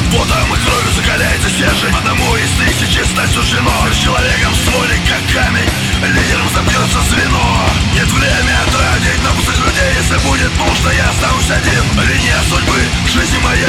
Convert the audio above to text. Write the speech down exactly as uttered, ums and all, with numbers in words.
Потом и кровью закаляется стержень. Одному из тысячи стать суждено. С человеком стволик как камень, лидером забьется звено. Нет время тратить на пустых людей. Если будет нужно, я останусь один. Линия судьбы, жизнь моя